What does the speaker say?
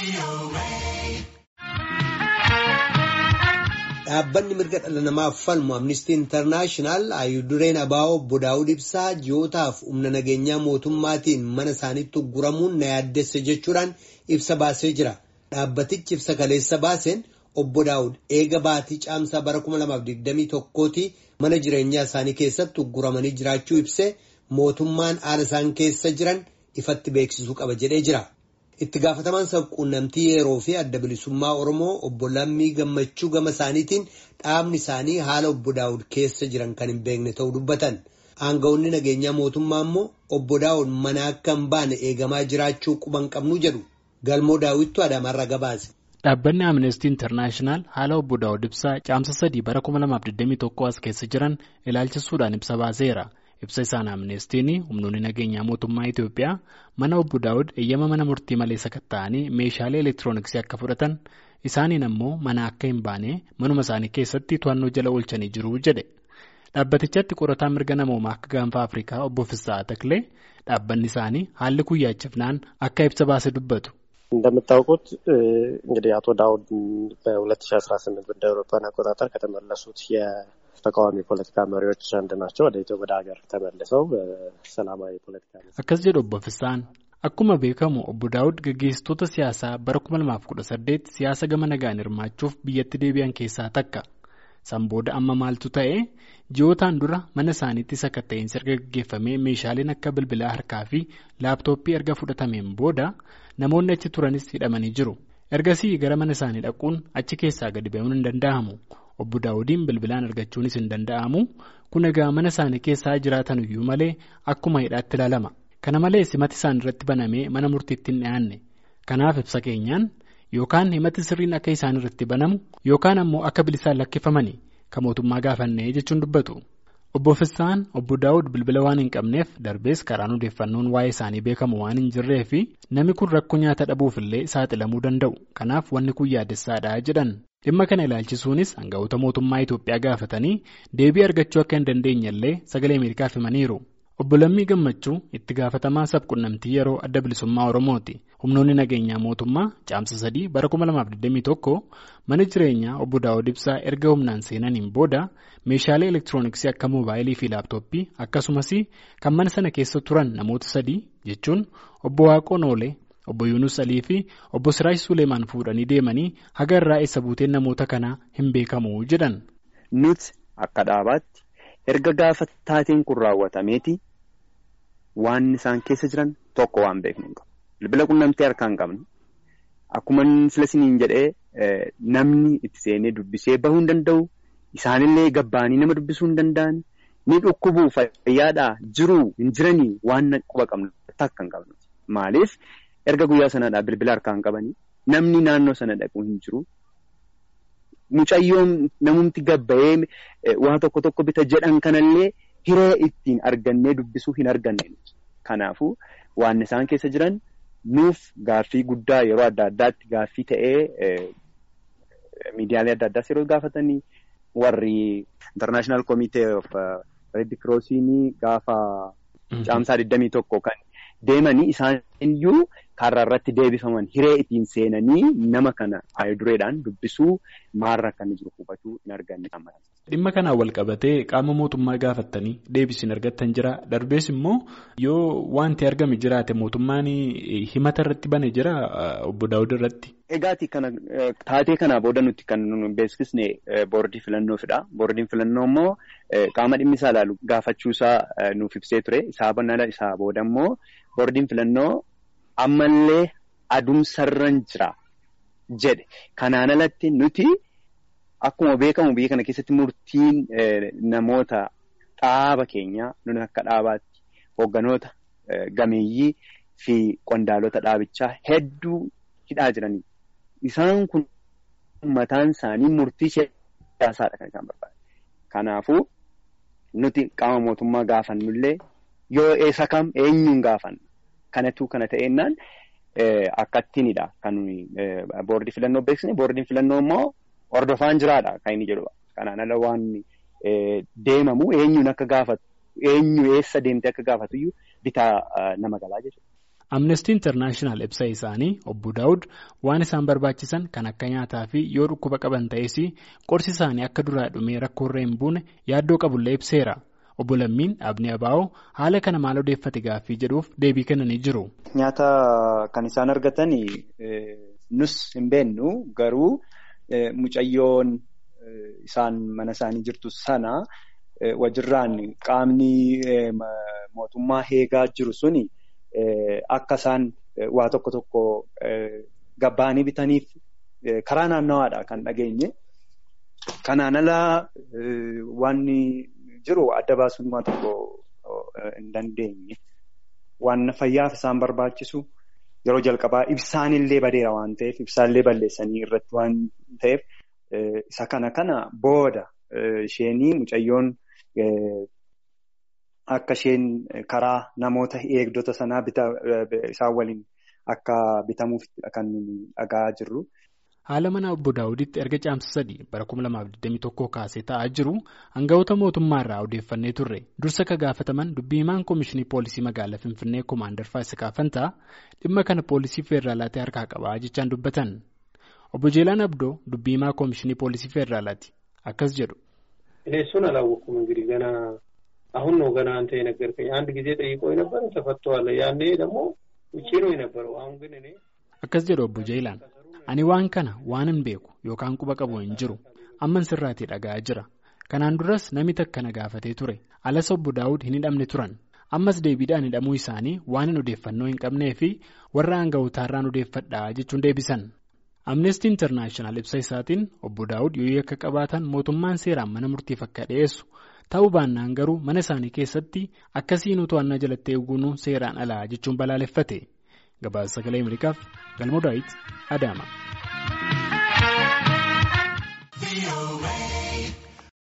Dhaabbanni mirga dhala namaaf falmu Amnesty International Ayudureen Abaa'oo obbo Daawud Ibsaa ji'ootaaf humna nageenyaa mootummaatiin mana isaaniitti ugguramuun na yaaddesse jechuudhaan ibsa baasee jira. Dhaabbatichi ibsa kaleessa baaseen obbo Daawud eega baatii caamsaa bara 2021tti mana jireenyaa isaanii keessatti ugguramanii jiraachuu ibsee mootummaan haala isaan keessa jiran ifatti beeksisuu qaba jedhee jira. Itti gaafatamaan sabquunnamtii yeroo fi adda bilisummaa Oromoo obbo Lammii Gammachuu gama isaaniitiin dhaabni isaanii haala obbo Daawud keessa jiran kan hin beekne ta'uu dubbatan. Aanga'oonni nageenyaa mootummaa immoo obbo Daawud mana akka hin baane eegamaa jiraachuu quban qabnu jedhu. Galmoo Daawittu Adaamaarraa gabaase. Dhaabbanni Amnesty International haala obbo Daawud Ibsaa caamsa 3 bara 2021 as keessa jiran ilaalchisuudhaan ibsa baaseera. Ibsa isaan Amnestiin humnoonni nageenyaa mootummaa Itoophiyaa mana obbo Daawud eeyyama mana murtii malee sakatta'anii meeshaalee elektirooniksii akka fudhatan isaaniin ammoo mana akka hin baane manuma isaanii keessatti to'annoo jala oolchanii jiru jedhe. Dhaabbatichatti qorataan mirga namoomaa akka gaanfa Afrikaa obbo Fissaa Taklee dhaabbanni isaanii haalli kun yaachifnaan akka ibsa baase dubbatu. እንደምታውቁት እንግዲህ አቶ ዳውድ በ2018 እንደ አውሮፓውያን አቆጣጠር ከተመለሱት የተቃዋሚ ፖለቲካ መሪዎች አንዱ ናቸው። ወደ ኢትዮጵያ ወደ ሀገር ተመልሰው በሰላማዊ ፖለቲካ አከስ ጀዶ በፍሳን akkuma beekamu obbo Daawud gaggeessitoota siyaasaa bara 2018 siyaasa gama nagaan hirmaachuuf biyyatti deebi'an keessaa takka. Sanbooda amma maaltu ta'e ji'ootaan dura mana isaaniitti sakatta'insi erga gaggeeffamee meeshaaleen akka bilbilaa harkaa fi laaptooppii erga fudhatameen booda namoonni achi turanis hidhamanii jiru. Ergasii gara mana isaanii dhaquun achi keessaa gadi ba'uun hin danda'amu. Obbo Daawudiin bilbilaan argachuunis hin danda'amu. Kun egaa mana isaanii keessaa jiraatan iyyuu malee akkuma hidhaatti ilaalama. Kana malees himati isaan irratti banamee mana murtiitti hin dhiyaanne. Kanaaf ibsa keenyaan yookaan himati sirriin akka isaan irratti banamu yookaan ammoo akka bilisaan lakkifamanii kan mootummaa gaafannee jechuun dubbatu. Obbo Fissaan obbo Daawud bilbila waan hin qabneef darbees karaan odeeffannoon waa'ee isaanii beekamu waan hin jirree fi namni kun rakkoo nyaata dhabuufillee saaxilamuu danda'u. Kanaaf wanni kun yaaddessaadha jedhan. Dhimma kana ilaalchisuunis aanga'oota mootummaa Itoophiyaa gaafatanii deebii argachuu akka hin dandeenyellee sagalee Ameerikaaf himaniiru. Obbo Lammii Gammachuu itti gaafatamaa sabquunnamtii yeroo adda bilisummaa Oromooti. Humnoonni nageenyaa mootummaa caamsa 3 bara 2021 mana jireenyaa obbo Daawud Ibsaa erga humnaan seenaniin booda meeshaalee elektirooniksii akka moobaayilii fi laaptooppii akkasumas kan mana sana keessa turan namoota 3 jechuun obbo Waaqoo Noolee, obbo Yunus Alii fi obbo Siraash Suleemaan fuudhanii deemanii haga irraa eessa buuteen namoota kanaa hin beekamu jedhan. Nuti akka dhaabaatti erga gaafa taateen kun raawwatameeti waan isaan keessa jiran tokko waan beeknu hin qabu. Bilbila quunnamtii harkaa hin qabnu. Akkuma filasiniin jedhee namni itti seenee dubbisee bahuu hin danda'u. Isaanillee gabbaanii nama dubbisuu hin danda'an. Ni dhukkubuu fayyaadhaa jiruu hin jiranii waan quba qabnu takka hin qabnu. Maaliif erga guyyaa sanaadhaa bilbila harkaa hin qabanii namni naannoo sana dhaquu hin jiru. Mucayyoon namumti gabbayee waa tokko bita jedhan kanallee hiree ittiin argannee dubbisuu hin arganne. Kanaafuu waan isaan keessa jiran nuuf gaaffii guddaa yeroo adda addaatti gaaffii ta'ee miidiyaalee adda addaas yeroo gaafatanii warri International Committee of Red Crossing gaafa caamsaa 21 kan deemanii isaan iyyuu karaa irratti deebifaman hiree ittiin seenanii nama kana ayudureedhaan dubbisuu maarra kan jiru hubachuu hin arganne. Dhimma kanaan wal qabatee qaama mootummaa gaafattanii deebisiin argattan jira. Darbees immoo yoo wanti argame jiraate mootummaan himata irratti bane jira obbo Daawud irratti. Egaati kana taatee kanaa booda nuti kan beeksisne boordii filannoofiidha. Boordiin filannoo immoo qaama dhimmi isaa ilaalu gaafachuusaa nuuf ibsee ture. Isaa booda immoo boordiin filannoo ammallee adumsarran jira jedhe. Kanaan alatti nuti akkuma beekamu biyya kana keessatti murtiin namoota dhaaba keenyaa nuni akka dhaabaatti hoogganoota gameeyyii fi qondaalota dhaabichaa hedduu hidhaa jiranii. Isaan kun mataan isaanii murtii siyaasaadha kan isaan barbaadu. Kanaafuu nuti qaama mootummaa gaafannullee yoo eessa kam eenyuun gaafanna. Kanatu kana ta'ennaan akkattiinidha kan boordii filannoo beeksisne. Boordiin filannoo immoo hordofaan jiraadha kan inni jedhu. Kanaan ala waan deemamu eenyuun akka gaafatu eenyu eessa deemtee akka gaafatu iyyuu bitaa nama galaa jechuudha. Amnesty International ibsa isaanii obbo Daawud waan isaan barbaachisan kan akka nyaataa fi yoo dhukkuba qaban ta'es qorsi isaanii akka duraa dhumee rakkoorra hin buune yaaddoo qabullee ibseera. Obbo Lammiin Abnii Abaa'oo haala kana maal odeeffate gaaffii jedhuuf deebii kennanii jiru. Nyaata kan isaan argatan nus hin beennu garuu mucayyoon isaan mana isaanii jirtu sana wajjirraan qaamni mootummaa eegaa jiru suni akka isaan waa tokko gabbaanii bitaniif karaa naannawaadha kan dhageenye. Kanaan alaa waan jiru adda baasuun waa tokko hin dandeenye. Waan fayyaaf isaan barbaachisu yeroo jalqabaa ibsaan illee badeera waan ta'eef ibsaallee balleessanii irratti waan ta'eef isa kana booda isheenii mucayyoon akka isheen karaa namoota eegdota sanaa isaan waliin akka bitamuuf kan dhagaa jirru. Haala mana obbo Daawuditti erga caamsa 3 bara 2021 kaasee ta'aa jiru hangawoota mootummaarraa odeeffannee turre. Dursa ka gaafataman dubbii himaan Koomishinii Poolisii Magaalaa Finfinnee Koomaandar Faasikaa Fantaa dhimma kana poolisii feeraalaatti harkaa qabaa jechaan dubbatan. Obbo Jeelaan Abdoo dubbii himaa Koomishinii Poolisii Feeraalaatti akkas jedhu. Eessuun alaawwakum እንግዲህ ገና አሁን ነው ገና አንተ የነገርከኝ አንድ ጊዜ ጠይቆ ነበር ተፈቷል ያኔ ደግሞ ውጪ ነው የነበረው አሁን ግን እኔ akkas jedhu obbo Jeelaan. Ani waan kana waan hin beeku yookaan quba qabu hin jiru amman sirraatii dhaga'aa jira. Kanaan duras namni takka na gaafatee ture. Alas obbo Daawud hin hidhamne turan. Ammas deebiidhaan hidhamuu isaanii waan hin odeeffannoo hin qabnee fi warra hangawootaarraan odeeffadhaa jechuun deebisan. Amnesty International ibsa isaatiin obbo Daawud yoo yakka qabaatan mootummaan seeraan mana murtiif akka dhiyeessu ta'uu baannaan garuu mana isaanii keessatti akkasiin to'annaa jalatti eeguun seeraan alaa jechuun balaaleffate. Gabaasa Sagalee Ameerikaaf Galmoo Daawit Adaama.